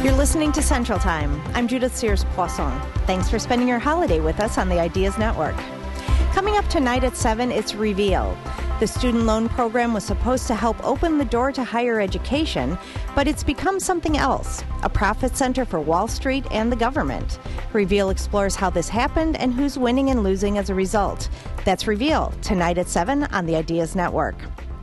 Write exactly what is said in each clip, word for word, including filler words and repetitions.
You're listening to Central Time. I'm Judith Sears-Poisson. Thanks for spending your holiday with us on the Ideas Network. Coming up tonight at seven, it's Reveal. The student loan program was supposed to help open the door to higher education, but it's become something else, a profit center for Wall Street and the government. Reveal explores how this happened and who's winning and losing as a result. That's Reveal, tonight at seven on the Ideas Network.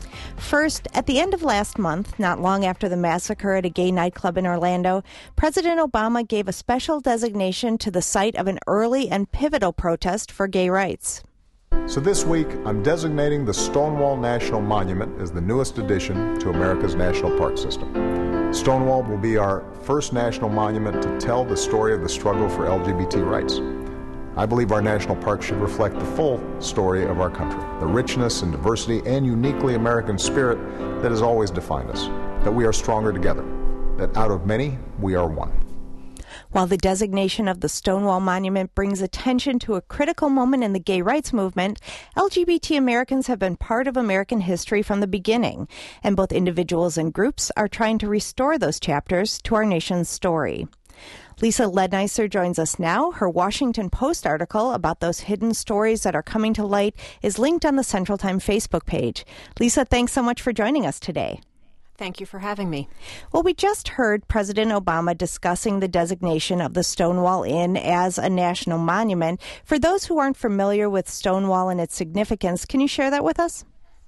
First, at the end of last month, not long after the massacre at a gay nightclub in Orlando, President Obama gave a special designation to the site of an early and pivotal protest for gay rights. So this week, I'm designating the Stonewall National Monument as the newest addition to America's national park system. Stonewall will be our first national monument to tell the story of the struggle for L G B T rights. I believe our national park should reflect the full story of our country, the richness and diversity and uniquely American spirit that has always defined us, that we are stronger together, that out of many, we are one. While the designation of the Stonewall Monument brings attention to a critical moment in the gay rights movement, L G B T Americans have been part of American history from the beginning, and both individuals and groups are trying to restore those chapters to our nation's story. Lisa Lednicer joins us now. Her Washington Post article about those hidden stories that are coming to light is linked on the Central Time Facebook page. Lisa, thanks so much for joining us today. Thank you for having me. Well, we just heard President Obama discussing the designation of the Stonewall Inn as a national monument. For those who aren't familiar with Stonewall and its significance, can you share that with us?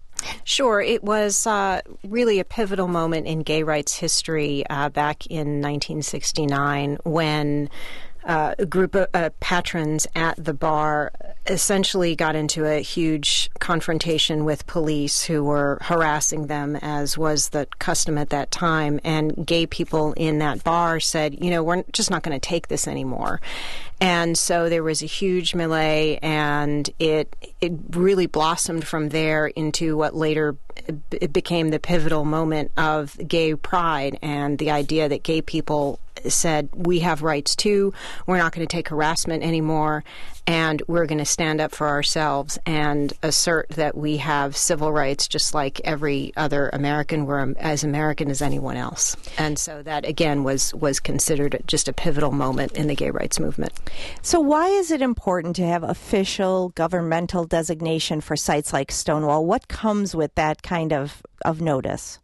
Sure. It was uh, really a pivotal moment in gay rights history uh, back in nineteen sixty-nine when uh, a group of uh, patrons at the bar essentially got into a huge confrontation with police who were harassing them, as was the custom at that time. And gay people in that bar said, you know, we're just not going to take this anymore. And so there was a huge melee, and it it really blossomed from there into what later it became the pivotal moment of gay pride and the idea that gay people said, we have rights too, we're not going to take harassment anymore, and we're going to stand up for ourselves and assert that we have civil rights just like every other American. We're as American as anyone else. And so that, again, was, was considered just a pivotal moment in the gay rights movement. So why is it important to have official governmental designation for sites like Stonewall? What comes with that kind of, of notice?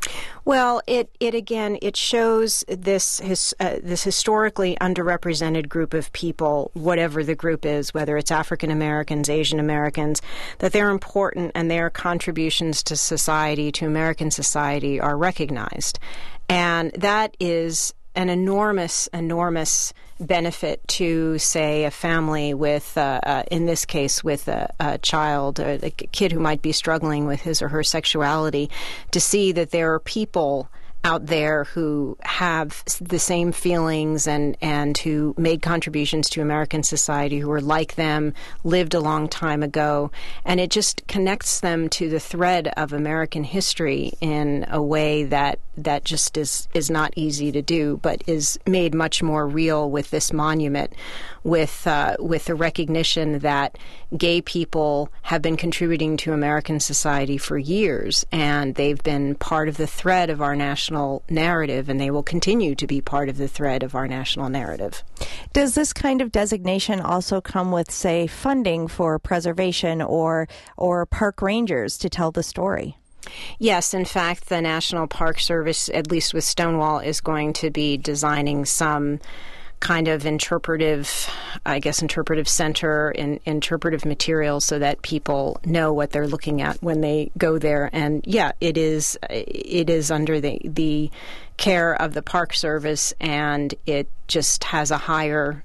Well, it, it again, it shows this his, uh, this historically underrepresented group of people, whatever the group is, whether it's African Americans, Asian Americans, that they're important and their contributions to society, to American society, are recognized. And that is an enormous, enormous benefit to, say, a family with, uh, uh, in this case, with a, a child, or a kid who might be struggling with his or her sexuality, to see that there are people out there who have the same feelings and, and who made contributions to American society, who are like them, lived a long time ago. And it just connects them to the thread of American history in a way that that just is, is not easy to do, but is made much more real with this monument, with uh, with the recognition that gay people have been contributing to American society for years, and they've been part of the thread of our national narrative, and they will continue to be part of the thread of our national narrative. Does this kind of designation also come with, say, funding for preservation or or park rangers to tell the story? Yes, in fact, the National Park Service, at least with Stonewall, is going to be designing some kind of interpretive, I guess, interpretive center and interpretive materials so that people know what they're looking at when they go there. And yeah, it is it is under the the care of the Park Service, and it just has a higher,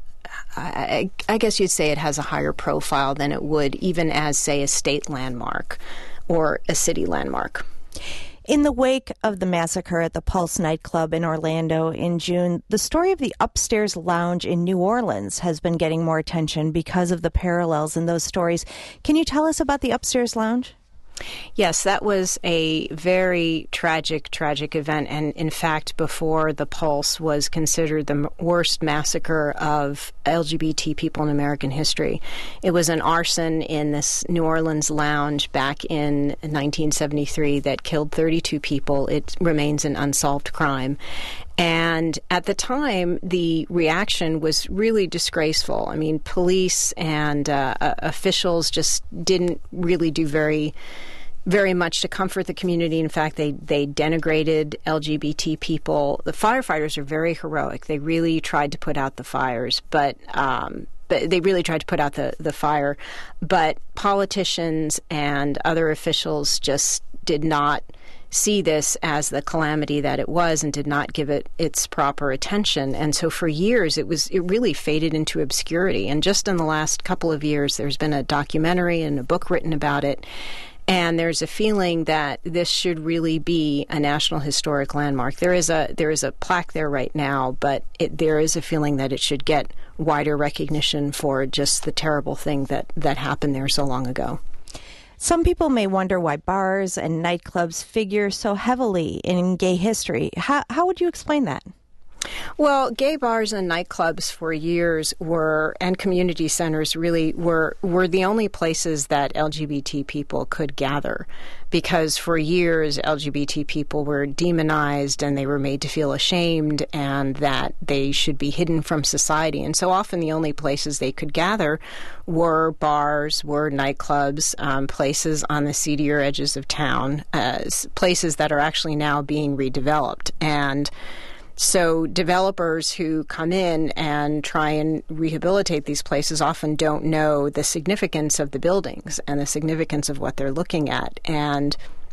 I, I guess you'd say it has a higher profile than it would even as, say, a state landmark or a city landmark. In the wake of the massacre at the Pulse nightclub in Orlando in June, the story of the Upstairs Lounge in New Orleans has been getting more attention because of the parallels in those stories. Can you tell us about the Upstairs Lounge? Yes, that was a very tragic, tragic event. And in fact, before the Pulse was considered the worst massacre of L G B T people in American history. It was an arson in this New Orleans lounge back in nineteen seventy-three that killed thirty-two people. It remains an unsolved crime. And at the time, the reaction was really disgraceful. I mean, police and uh, uh, officials just didn't really do very very much to comfort the community. In fact, they, they denigrated L G B T people. The firefighters are very heroic. They really tried to put out the fires, but um, but they really tried to put out the, the fire. But politicians and other officials just did not see this as the calamity that it was and did not give it its proper attention. And so for years, it was it really faded into obscurity. And just in the last couple of years, there's been a documentary and a book written about it. And there's a feeling that this should really be a National Historic Landmark. There is a there is a plaque there right now, but it, there is a feeling that it should get wider recognition for just the terrible thing that, that happened there so long ago. Some people may wonder why bars and nightclubs figure so heavily in gay history. How, how would you explain that? Well, gay bars and nightclubs for years were, and community centers really were, were the only places that L G B T people could gather, because for years L G B T people were demonized and they were made to feel ashamed and that they should be hidden from society. And so often the only places they could gather were bars, were nightclubs, um, places on the seedier edges of town, uh, places that are actually now being redeveloped. And so developers who come in and try and rehabilitate these places often don't know the significance of the buildings and the significance of what they're looking at. And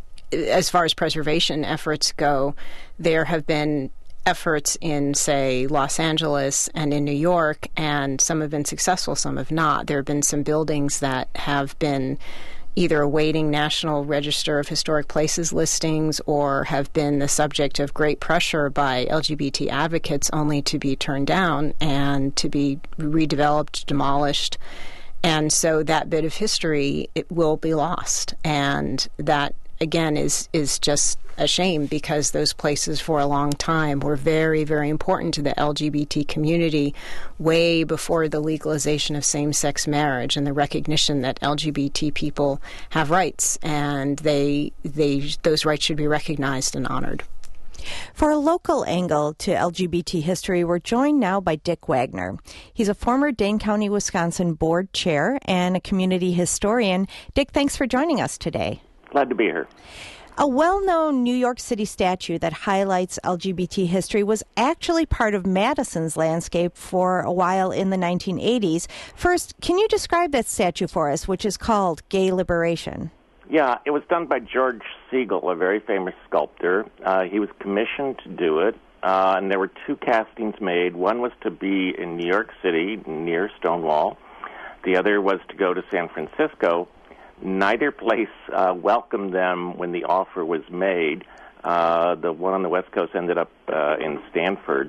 as far as preservation efforts go, there have been efforts in, say, Los Angeles and in New York, and some have been successful, some have not. There have been some buildings that have been either awaiting National Register of Historic Places listings or have been the subject of great pressure by L G B T advocates only to be turned down and to be redeveloped, demolished. And so that bit of history, it will be lost. And that, again, is is just a shame, because those places for a long time were very, very important to the L G B T community way before the legalization of same-sex marriage and the recognition that L G B T people have rights, and they they those rights should be recognized and honored. For a local angle to L G B T history, we're joined now by Dick Wagner. He's a former Dane County, Wisconsin board chair and a community historian. Dick, thanks for joining us today. Glad to be here. A well-known New York City statue that highlights L G B T history was actually part of Madison's landscape for a while in the nineteen eighties. First, can you describe that statue for us, which is called Gay Liberation? Yeah, it was done by George Siegel, a very famous sculptor. Uh, he was commissioned to do it, uh, and there were two castings made. One was to be in New York City, near Stonewall. The other was to go to San Francisco. Neither place uh, welcomed them when the offer was made. Uh, the one on the West Coast ended up uh, in Stanford.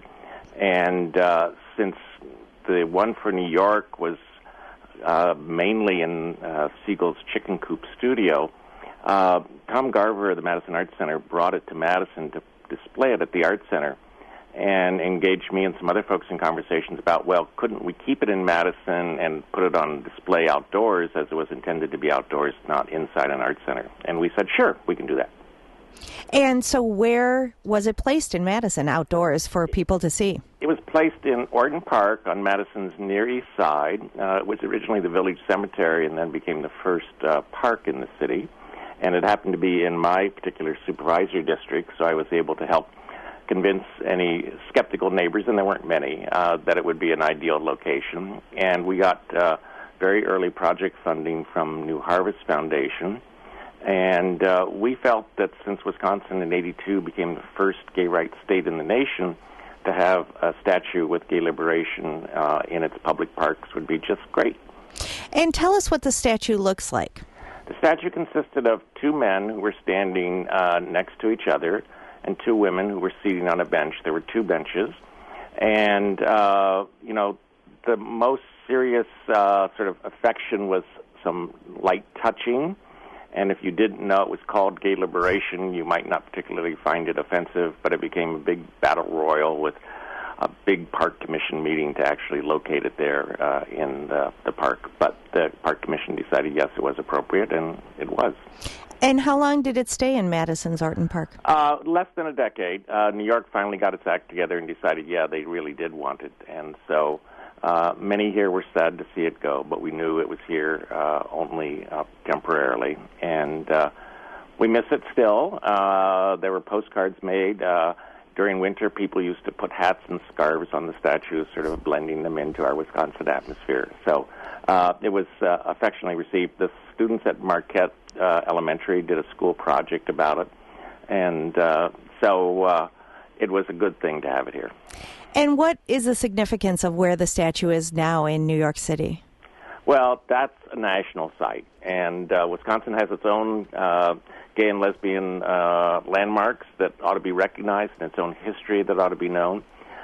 And uh, since the one for New York was uh, mainly in uh, Siegel's Chicken Coop studio, uh, Tom Garver of the Madison Arts Center brought it to Madison to display it at the Arts Center, and engaged me and some other folks in conversations about, well, couldn't we keep it in Madison and put it on display outdoors, as it was intended to be outdoors, not inside an art center? And we said, sure, we can do that. And so where was it placed in Madison, outdoors, for people to see? It was placed in Orton Park on Madison's Near East Side. Uh, it was originally the village cemetery and then became the first uh, park in the city. And it happened to be in my particular supervisory district, so I was able to help convince any skeptical neighbors, and there weren't many, uh, that it would be an ideal location. And we got uh, very early project funding from New Harvest Foundation. And uh, we felt that since Wisconsin in eighty-two became the first gay rights state in the nation, to have a statue with gay liberation uh, in its public parks would be just great. And tell us what the statue looks like. The statue consisted of two men who were standing uh, next to each other, and two women who were seating on a bench. There were two benches. And, uh, you know, the most serious uh, sort of affection was some light touching. And if you didn't know it was called Gay Liberation, you might not particularly find it offensive, but it became a big battle royal with a big park commission meeting to actually locate it there uh, in the, the park. But the park commission decided, yes, it was appropriate, and it was. And how long did it stay in Madison's Orton Park? Uh, less than a decade. Uh, New York finally got its act together and decided, yeah, they really did want it. And so uh, many here were sad to see it go, but we knew it was here uh, only uh, temporarily. And uh, we miss it still. Uh, there were postcards made. Uh, during winter, people used to put hats and scarves on the statues, sort of blending them into our Wisconsin atmosphere. So uh, it was uh, affectionately received. The students at Marquette uh, Elementary did a school project about it. And uh, so uh, it was a good thing to have it here. And what is the significance of where the statue is now in New York City? Well, that's a national site, and uh, Wisconsin has its own uh, gay and lesbian uh, landmarks that ought to be recognized, and its own history that ought to be known.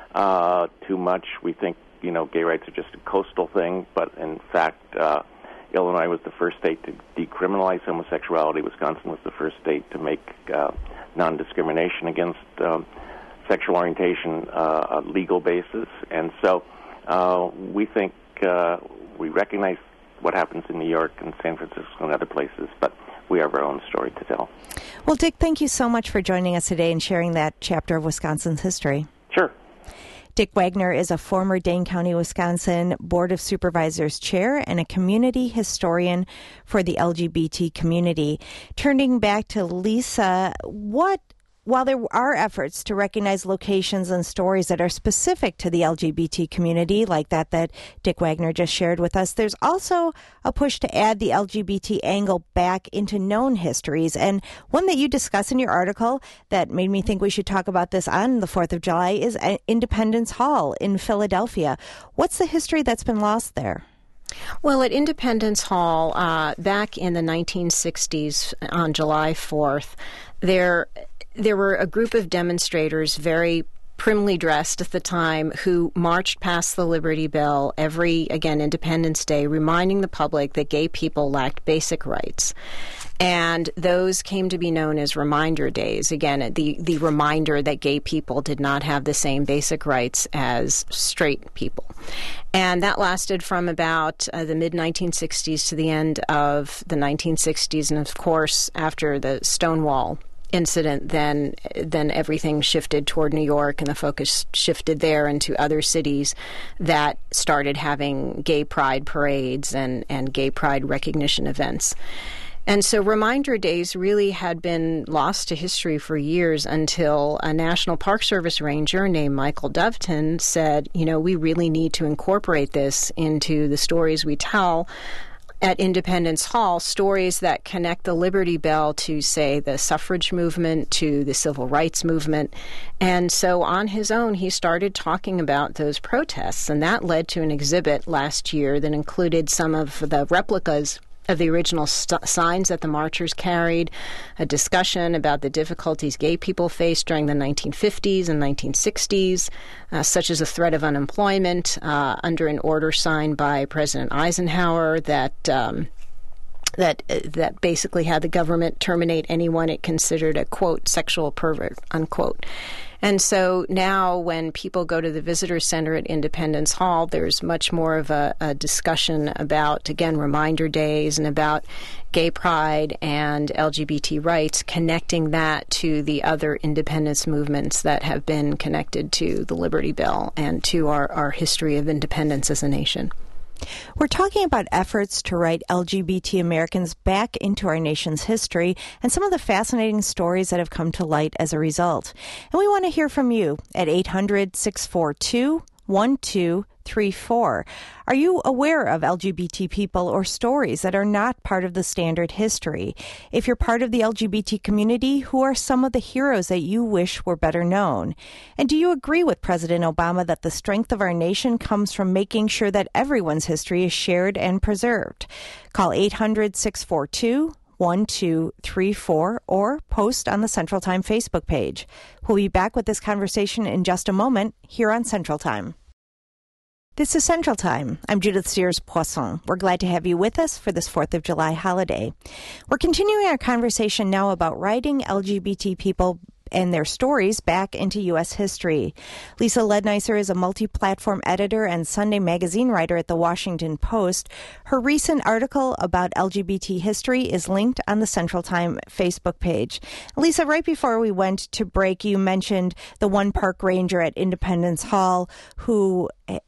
Uh, too much, we think, you know, gay rights are just a coastal thing, but in fact, uh, Illinois was the first state to decriminalize homosexuality. Wisconsin was the first state to make uh, non-discrimination against um, sexual orientation uh, a legal basis, and so uh, we think uh, we recognize what happens in New York and San Francisco and other places, but we have our own story to tell. Well, Dick, thank you so much for joining us today and sharing that chapter of Wisconsin's history. Sure. Dick Wagner is a former Dane County, Wisconsin Board of Supervisors chair and a community historian for the L G B T community. Turning back to Lisa, what While there are efforts to recognize locations and stories that are specific to the L G B T community, like that that Dick Wagner just shared with us, there's also a push to add the L G B T angle back into known histories. And one that you discuss in your article that made me think we should talk about this on the fourth of July is Independence Hall in Philadelphia. What's the history that's been lost there? Well, at Independence Hall, uh, back in the nineteen sixties, on July fourth, there there were a group of demonstrators, very primly dressed at the time, who marched past the Liberty Bell every, again, Independence Day, reminding the public that gay people lacked basic rights. And those came to be known as reminder days. Again, the, the reminder that gay people did not have the same basic rights as straight people. And that lasted from about uh, the mid nineteen sixties to the end of the nineteen sixties. And, of course, after the Stonewall incident, then then everything shifted toward New York, and the focus shifted there into other cities that started having gay pride parades and, and gay pride recognition events. And so reminder days really had been lost to history for years until a National Park Service ranger named Michael Doveton said, you know, we really need to incorporate this into the stories we tell at Independence Hall, stories that connect the Liberty Bell to, say, the suffrage movement, to the civil rights movement. And so on his own, he started talking about those protests, and that led to an exhibit last year that included some of the replicas of the original st- signs that the marchers carried, a discussion about the difficulties gay people faced during the nineteen fifties and nineteen sixties, uh, such as the threat of unemployment uh, under an order signed by President Eisenhower that um, that uh, that basically had the government terminate anyone it considered a, quote, sexual pervert, unquote. And so now when people go to the visitor center at Independence Hall, there's much more of a, a discussion about, again, reminder days and about gay pride and L G B T rights, connecting that to the other independence movements that have been connected to the Liberty Bell and to our, our history of independence as a nation. We're talking about efforts to write L G B T Americans back into our nation's history and some of the fascinating stories that have come to light as a result. And we want to hear from you at eight hundred, six four two, one two three four. Are you aware of L G B T people or stories that are not part of the standard history? If you're part of the L G B T community, who are some of the heroes that you wish were better known? And do you agree with President Obama that the strength of our nation comes from making sure that everyone's history is shared and preserved? Call eight hundred, six four two, one two three four or post on the Central Time Facebook page. We'll be back with this conversation in just a moment here on Central Time. This is Central Time. I'm Judith Sears-Poisson. We're glad to have you with us for this fourth of July holiday. We're continuing our conversation now about writing L G B T people and their stories back into U S history. Lisa Lednicer is a multi-platform editor and Sunday magazine writer at The Washington Post. Her recent article about L G B T history is linked on the Central Time Facebook page. Lisa, right before we went to break, you mentioned the one park ranger at Independence Hall who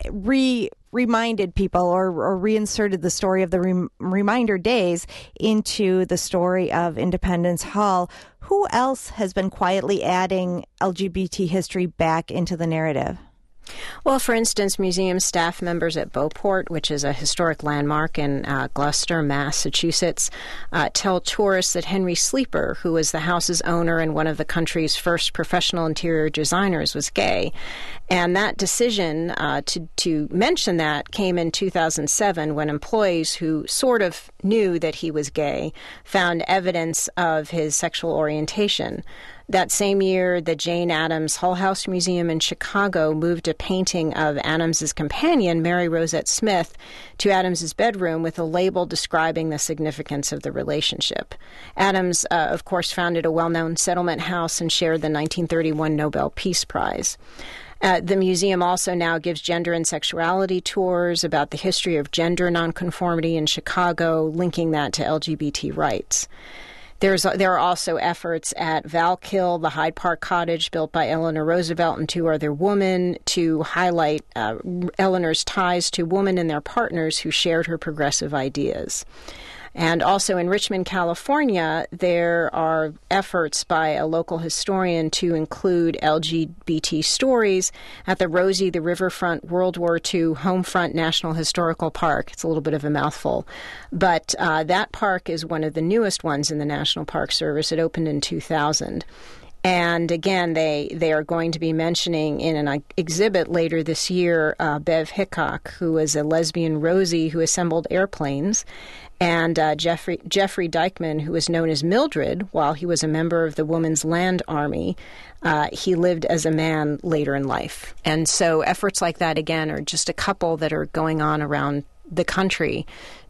re reminded people or, or reinserted the story of the rem- reminder days into the story of Independence Hall. Who else has been quietly adding L G B T history back into the narrative? Well, for instance, museum staff members at Beauport, which is a historic landmark in uh, Gloucester, Massachusetts, uh, tell tourists that Henry Sleeper, who was the house's owner and one of the country's first professional interior designers, was gay. And that decision uh, to, to mention that came in two thousand seven when employees who sort of knew that he was gay found evidence of his sexual orientation. That same year, the Jane Addams Hull House Museum in Chicago moved a painting of Addams's companion, Mary Rosette Smith, to Addams's bedroom with a label describing the significance of the relationship. Addams, uh, of course, founded a well-known settlement house and shared the nineteen thirty-one Nobel Peace Prize. Uh, the museum also now gives gender and sexuality tours about the history of gender nonconformity in Chicago, linking that to L G B T rights. There's, there are also efforts at Valkill, the Hyde Park cottage built by Eleanor Roosevelt and two other women, to highlight uh, Eleanor's ties to women and their partners who shared her progressive ideas. And also in Richmond, California, there are efforts by a local historian to include L G B T stories at the Rosie the Riverfront World War Two Homefront National Historical Park. It's a little bit of a mouthful. But uh, that park is one of the newest ones in the National Park Service. It opened in two thousand. And again, they, they are going to be mentioning in an exhibit later this year uh, Bev Hickok, who is a lesbian Rosie who assembled airplanes, and uh, Jeffrey Jeffrey Dykeman, who was known as Mildred while he was a member of the Women's Land Army. Uh, he lived as a man later in life. And so efforts like that, again, are just a couple that are going on around the country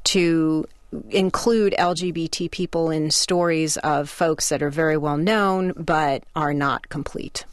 to include L G B T people in stories of folks that are very well known but are not complete.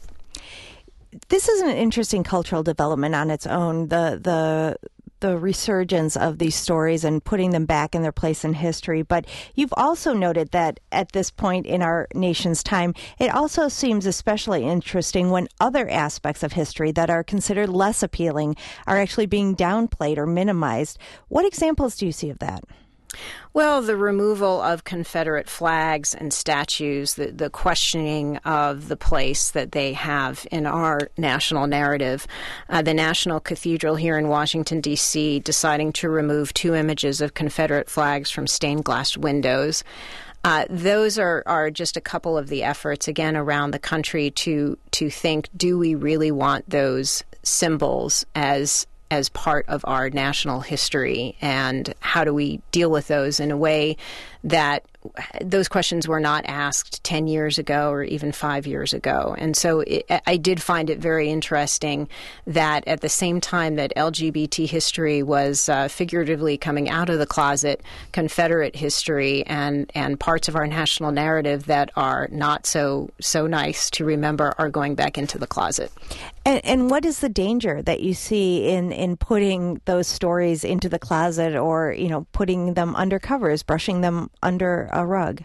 This is an interesting cultural development on its own, the the the resurgence of these stories and putting them back in their place in history. But you've also noted that at this point in our nation's time, it also seems especially interesting when other aspects of history that are considered less appealing are actually being downplayed or minimized. What examples do you see of that? Well, the removal of Confederate flags and statues, the, the questioning of the place that they have in our national narrative, uh, the National Cathedral here in Washington, D C, deciding to remove two images of Confederate flags from stained glass windows. Uh, those are, are just a couple of the efforts, again, around the country to to think, do we really want those symbols as as part of our national history, and how do we deal with those in a way that those questions were not asked ten years ago or even five years ago. And so it, I did find it very interesting that at the same time that L G B T history was uh, figuratively coming out of the closet, Confederate history and, and parts of our national narrative that are not so so nice to remember are going back into the closet. And, and what is the danger that you see in, in putting those stories into the closet, or, you know, putting them under covers, brushing them under a rug?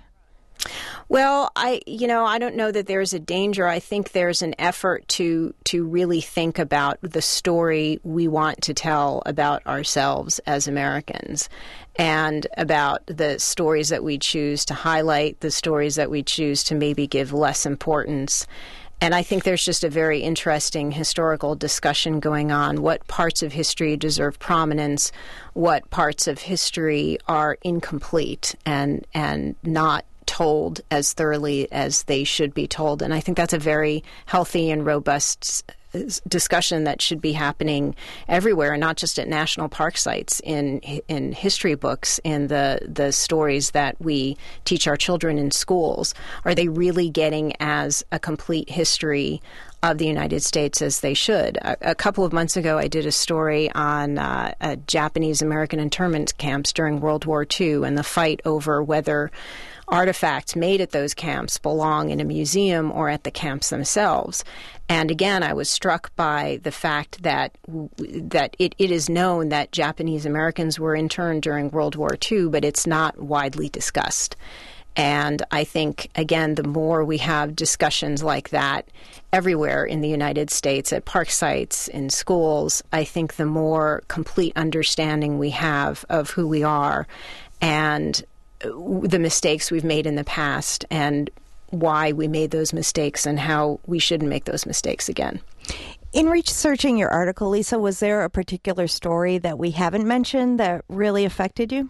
Well, I, you know, I don't know that there's a danger. I think there's an effort to to really think about the story we want to tell about ourselves as Americans, and about the stories that we choose to highlight, the stories that we choose to maybe give less importance. And I think there's just a very interesting historical discussion going on. What parts of history deserve prominence? What parts of history are incomplete and and not told as thoroughly as they should be told? And I think that's a very healthy and robust discussion that should be happening everywhere, and not just at national park sites, in in history books, in the the stories that we teach our children in schools. Are they really getting as a complete history of the United States as they should. A, a couple of months ago, I did a story on uh, uh, Japanese American internment camps during World War Two and the fight over whether artifacts made at those camps belong in a museum or at the camps themselves. And again, I was struck by the fact that that it, it is known that Japanese Americans were interned during World War Two, but it's not widely discussed. And I think, again, the more we have discussions like that everywhere in the United States, at park sites, in schools, I think the more complete understanding we have of who we are and the mistakes we've made in the past and why we made those mistakes and how we shouldn't make those mistakes again. In researching your article, Lisa, was there a particular story that we haven't mentioned that really affected you?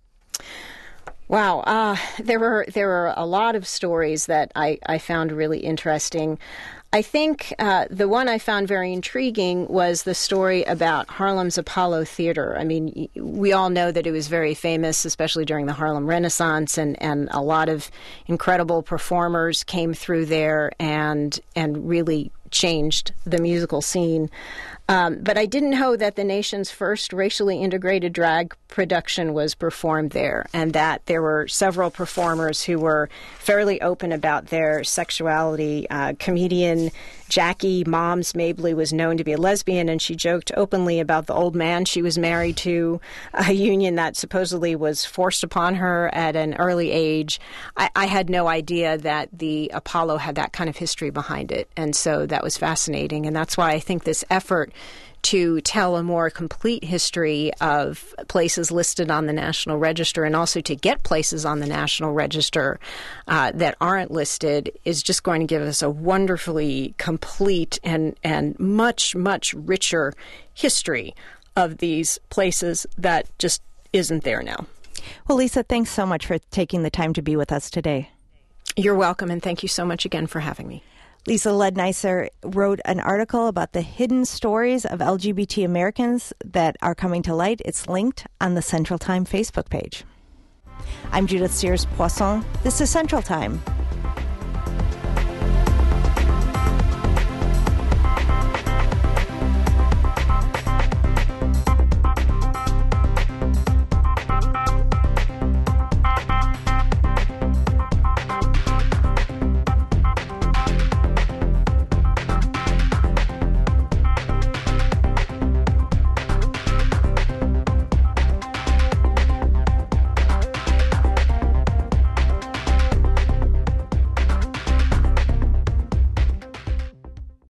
Wow, uh, there were there were a lot of stories that I, I found really interesting. I think uh, the one I found very intriguing was the story about Harlem's Apollo Theater. I mean, we all know that it was very famous, especially during the Harlem Renaissance, and, and a lot of incredible performers came through there and and really changed the musical scene. Um, but I didn't know that the nation's first racially integrated drag production was performed there, and that there were several performers who were fairly open about their sexuality. Uh, comedian Jackie Moms Mabley was known to be a lesbian, and she joked openly about the old man she was married to, a union that supposedly was forced upon her at an early age. I, I had no idea that the Apollo had that kind of history behind it, and so that was fascinating, and that's why I think this effort to tell a more complete history of places listed on the National Register and also to get places on the National Register uh, that aren't listed is just going to give us a wonderfully complete and, and much, much richer history of these places that just isn't there now. Well, Lisa, thanks so much for taking the time to be with us today. You're welcome, and thank you so much again for having me. Lisa Lednicer wrote an article about the hidden stories of L G B T Americans that are coming to light. It's linked on the Central Time Facebook page. I'm Judith Sears Poisson. This is Central Time.